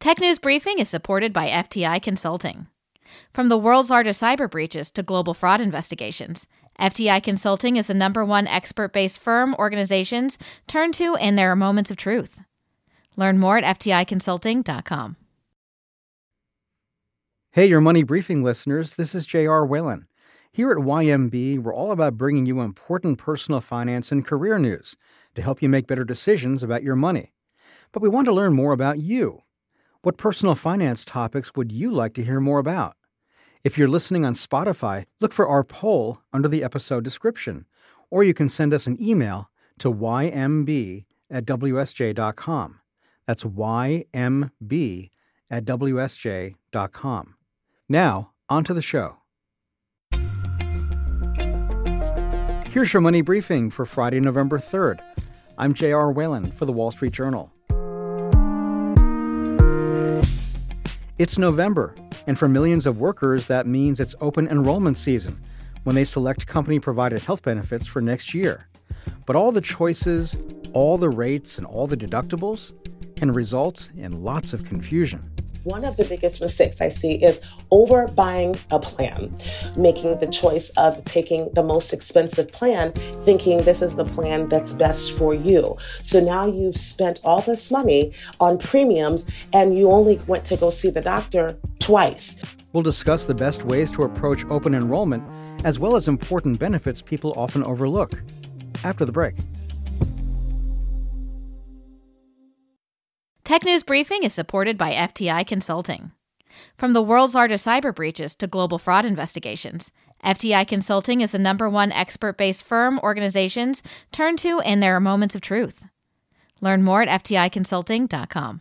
Tech News Briefing is supported by FTI Consulting. From the world's largest cyber breaches to global fraud investigations, FTI Consulting is the #1 expert-based firm organizations turn to in their moments of truth. Learn more at fticonsulting.com. Hey, your Money Briefing listeners, this is J.R. Whalen. Here at YMB, we're all about bringing you important personal finance and career news to help you make better decisions about your money. But we want to learn more about you. What personal finance topics would you like to hear more about? If you're listening on Spotify, look for our poll under the episode description, or you can send us an email to ymb@wsj.com. That's ymb@wsj.com. Now, on to the show. Here's your Money Briefing for Friday, November 3rd. I'm J.R. Whalen for The Wall Street Journal. It's November, and for millions of workers, that means it's open enrollment season when they select company-provided health benefits for next year. But all the choices, all the rates, and all the deductibles can result in lots of confusion. One of the biggest mistakes I see is overbuying a plan, making the choice of taking the most expensive plan, thinking this is the plan that's best for you. So now you've spent all this money on premiums and you only went to go see the doctor twice. We'll discuss the best ways to approach open enrollment, as well as important benefits people often overlook. After the break. Tech News Briefing is supported by FTI Consulting. From the world's largest cyber breaches to global fraud investigations, FTI Consulting is the #1 expert-based firm organizations turn to in their moments of truth. Learn more at fticonsulting.com.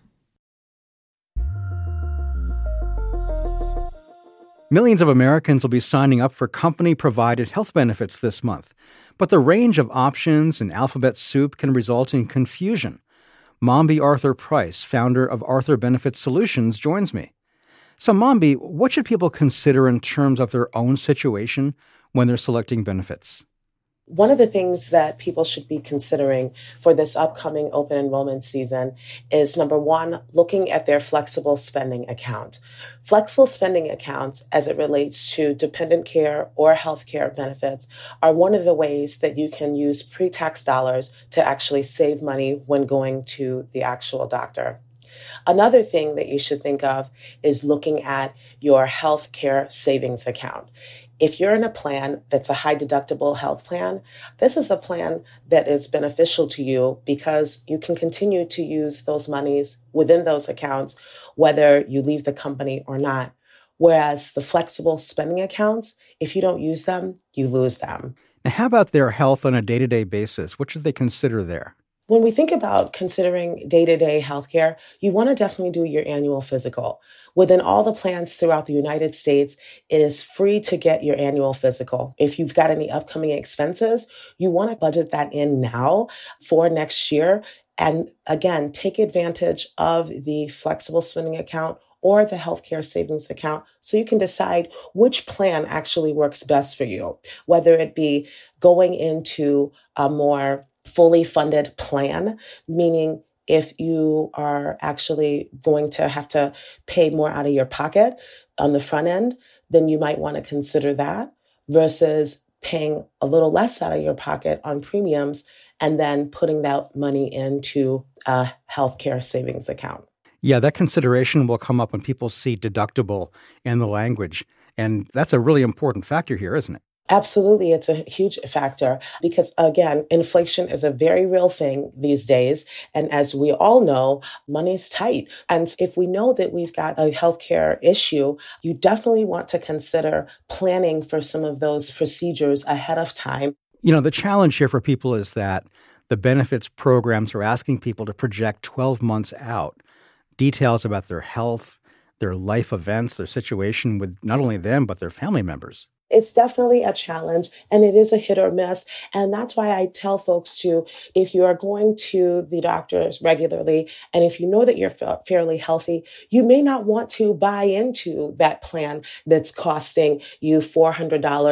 Millions of Americans will be signing up for company-provided health benefits this month, but the range of options and alphabet soup can result in confusion. Mambi Arthur Price, founder of Arthur Benefit Solutions, joins me. So, Mambi, what should people consider in terms of their own situation when they're selecting benefits? One of the things that people should be considering for this upcoming open enrollment season is, #1, looking at their flexible spending account. Flexible spending accounts, as it relates to dependent care or healthcare benefits, are one of the ways that you can use pre-tax dollars to actually save money when going to the actual doctor. Another thing that you should think of is looking at your healthcare savings account. If you're in a plan that's a high deductible health plan, this is a plan that is beneficial to you because you can continue to use those monies within those accounts, whether you leave the company or not. Whereas the flexible spending accounts, if you don't use them, you lose them. Now, how about their health on a day-to-day basis? What should they consider there? When we think about considering day-to-day healthcare, you want to definitely do your annual physical. Within all the plans throughout the United States, it is free to get your annual physical. If you've got any upcoming expenses, you want to budget that in now for next year. And again, take advantage of the flexible spending account or the healthcare savings account so you can decide which plan actually works best for you, whether it be going into a more fully funded plan, meaning if you are actually going to have to pay more out of your pocket on the front end, then you might want to consider that versus paying a little less out of your pocket on premiums and then putting that money into a healthcare savings account. Yeah, that consideration will come up when people see deductible in the language. And that's a really important factor here, isn't it? Absolutely. It's a huge factor because, again, inflation is a very real thing these days. And as we all know, money's tight. And if we know that we've got a healthcare issue, you definitely want to consider planning for some of those procedures ahead of time. You know, the challenge here for people is that the benefits programs are asking people to project 12 months out, details about their health, their life events, their situation with not only them, but their family members. It's definitely a challenge and it is a hit or miss. And that's why I tell folks to, if you are going to the doctors regularly, and if you know that you're fairly healthy, you may not want to buy into that plan that's costing you $400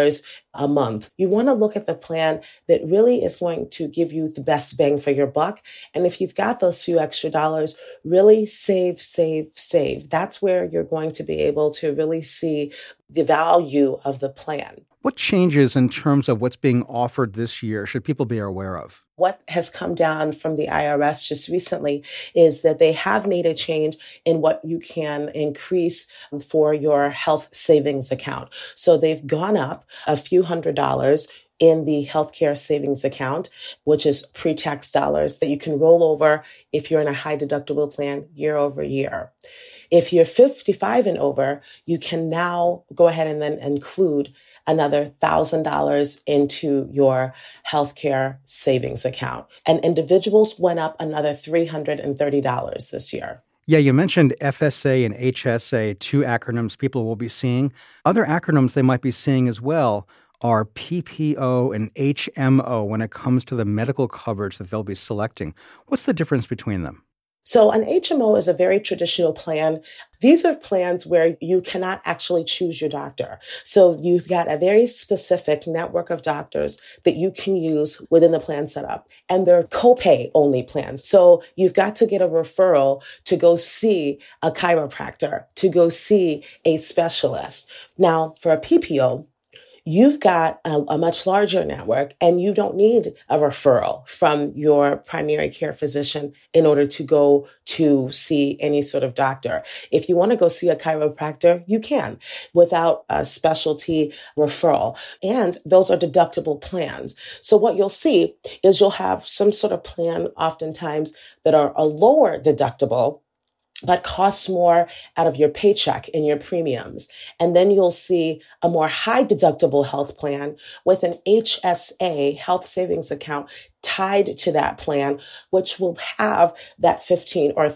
a month. You want to look at the plan that really is going to give you the best bang for your buck. And if you've got those few extra dollars, really save, save, save. That's where you're going to be able to really see the value of the plan. What changes in terms of what's being offered this year should people be aware of? What has come down from the IRS just recently is that they have made a change in what you can increase for your health savings account. So they've gone up a few $100s in the healthcare savings account, which is pre-tax dollars that you can roll over if you're in a high deductible plan year over year. If you're 55 and over, you can now go ahead and then include another $1,000 into your healthcare savings account. And individuals went up another $330 this year. Yeah, you mentioned FSA and HSA, two acronyms people will be seeing. Other acronyms they might be seeing as well are PPO and HMO when it comes to the medical coverage that they'll be selecting. What's the difference between them? So an HMO is a very traditional plan. These are plans where you cannot actually choose your doctor. So you've got a very specific network of doctors that you can use within the plan setup. And they're copay only plans. So you've got to get a referral to go see a chiropractor, to go see a specialist. Now, for a PPO, you've got a much larger network and you don't need a referral from your primary care physician in order to go to see any sort of doctor. If you want to go see a chiropractor, you can without a specialty referral. And those are deductible plans. So what you'll see is you'll have some sort of plan oftentimes that are a lower deductible but costs more out of your paycheck and your premiums. And then you'll see a more high deductible health plan with an HSA, health savings account, tied to that plan, which will have that $1,500 or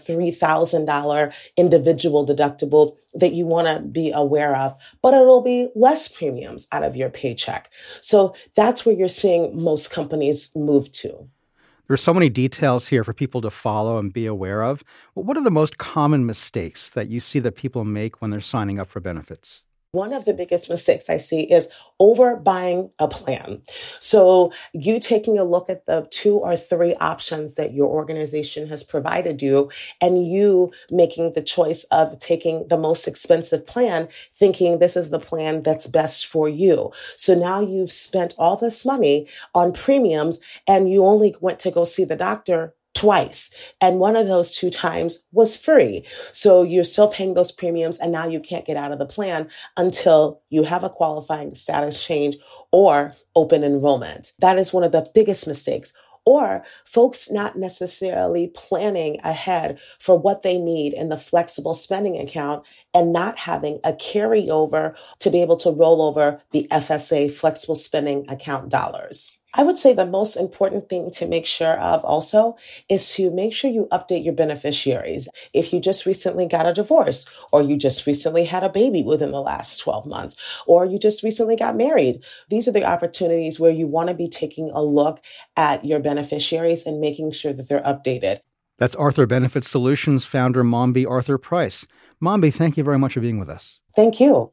$3,000 individual deductible that you want to be aware of, but it'll be less premiums out of your paycheck. So that's where you're seeing most companies move to. There's so many details here for people to follow and be aware of. Well, what are the most common mistakes that you see that people make when they're signing up for benefits? One of the biggest mistakes I see is overbuying a plan. So you taking a look at the 2 or 3 options that your organization has provided you, and you making the choice of taking the most expensive plan, thinking this is the plan that's best for you. So now you've spent all this money on premiums and you only went to go see the doctor twice. And one of those 2 times was free. So you're still paying those premiums and now you can't get out of the plan until you have a qualifying status change or open enrollment. That is one of the biggest mistakes. Or folks not necessarily planning ahead for what they need in the flexible spending account and not having a carryover to be able to roll over the FSA flexible spending account dollars. I would say the most important thing to make sure of also is to make sure you update your beneficiaries. If you just recently got a divorce, or you just recently had a baby within the last 12 months, or you just recently got married, these are the opportunities where you want to be taking a look at your beneficiaries and making sure that they're updated. That's Arthur Benefit Solutions founder Mambi Arthur Price. Mambi, thank you very much for being with us. Thank you.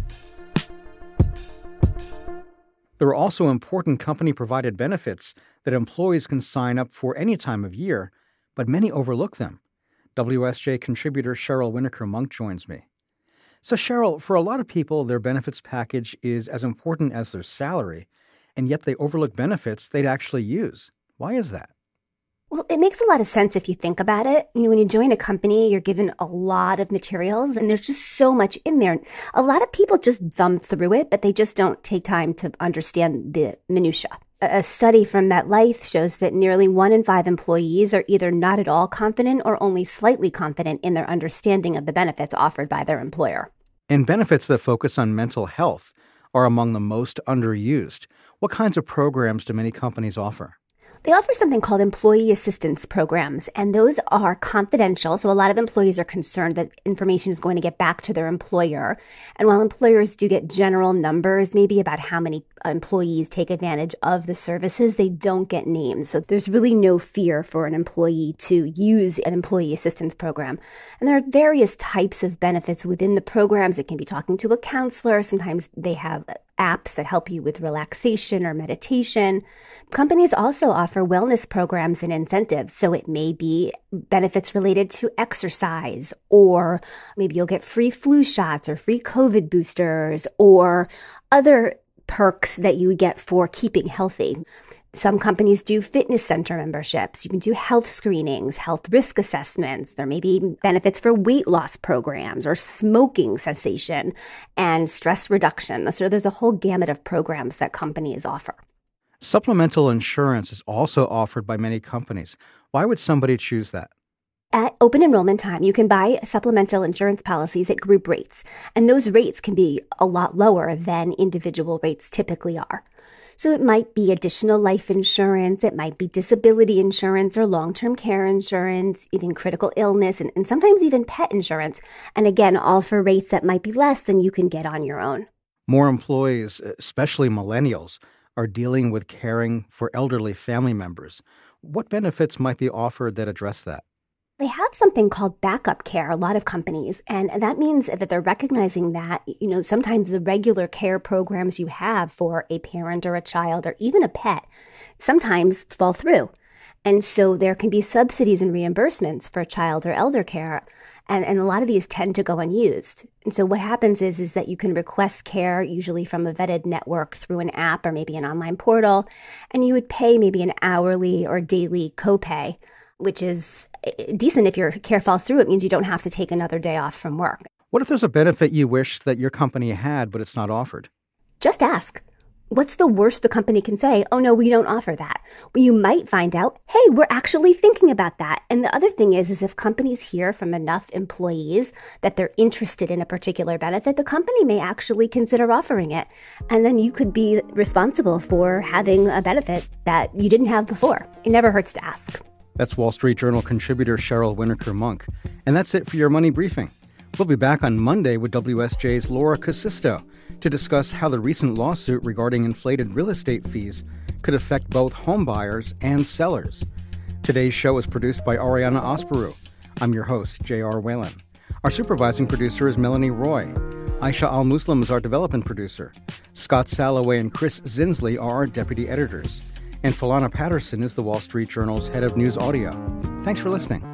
There are also important company-provided benefits that employees can sign up for any time of year, but many overlook them. WSJ contributor Cheryl Winokur-Monk joins me. So Cheryl, for a lot of people, their benefits package is as important as their salary, and yet they overlook benefits they'd actually use. Why is that? Well, it makes a lot of sense if you think about it. When you join a company, you're given a lot of materials and there's just so much in there. A lot of people just thumb through it, but they just don't take time to understand the minutia. A study from MetLife shows that nearly 1 in 5 employees are either not at all confident or only slightly confident in their understanding of the benefits offered by their employer. And benefits that focus on mental health are among the most underused. What kinds of programs do many companies offer? They offer something called employee assistance programs, and those are confidential. So a lot of employees are concerned that information is going to get back to their employer. And while employers do get general numbers, maybe about how many employees take advantage of the services, they don't get named. So there's really no fear for an employee to use an employee assistance program. And there are various types of benefits within the programs. It can be talking to a counselor. Sometimes they have apps that help you with relaxation or meditation. Companies also offer wellness programs and incentives. So it may be benefits related to exercise, or maybe you'll get free flu shots or free COVID boosters or other perks that you get for keeping healthy. Some companies do fitness center memberships. You can do health screenings, health risk assessments. There may be benefits for weight loss programs or smoking cessation and stress reduction. So there's a whole gamut of programs that companies offer. Supplemental insurance is also offered by many companies. Why would somebody choose that? At open enrollment time, you can buy supplemental insurance policies at group rates, and those rates can be a lot lower than individual rates typically are. So it might be additional life insurance, it might be disability insurance or long-term care insurance, even critical illness, and sometimes even pet insurance. And again, all for rates that might be less than you can get on your own. More employees, especially millennials, are dealing with caring for elderly family members. What benefits might be offered that address that? They have something called backup care, a lot of companies, and that means that they're recognizing that, sometimes the regular care programs you have for a parent or a child or even a pet sometimes fall through. And so there can be subsidies and reimbursements for child or elder care, and a lot of these tend to go unused. And so what happens is that you can request care usually from a vetted network through an app or maybe an online portal, and you would pay maybe an hourly or daily copay, which is decent. If your care falls through, it means you don't have to take another day off from work. What if there's a benefit you wish that your company had, but it's not offered? Just ask. What's the worst the company can say? Oh, no, we don't offer that. Well, you might find out, hey, we're actually thinking about that. And the other thing is if companies hear from enough employees that they're interested in a particular benefit, the company may actually consider offering it. And then you could be responsible for having a benefit that you didn't have before. It never hurts to ask. That's Wall Street Journal contributor Cheryl Winokur-Monk. And that's it for your Money Briefing. We'll be back on Monday with WSJ's Laura Casisto to discuss how the recent lawsuit regarding inflated real estate fees could affect both home buyers and sellers. Today's show is produced by Ariana Osperu. I'm your host, J.R. Whalen. Our supervising producer is Melanie Roy. Aisha Al-Muslim is our development producer. Scott Salloway and Chris Zinsley are our deputy editors. And Philana Patterson is the Wall Street Journal's head of news audio. Thanks for listening.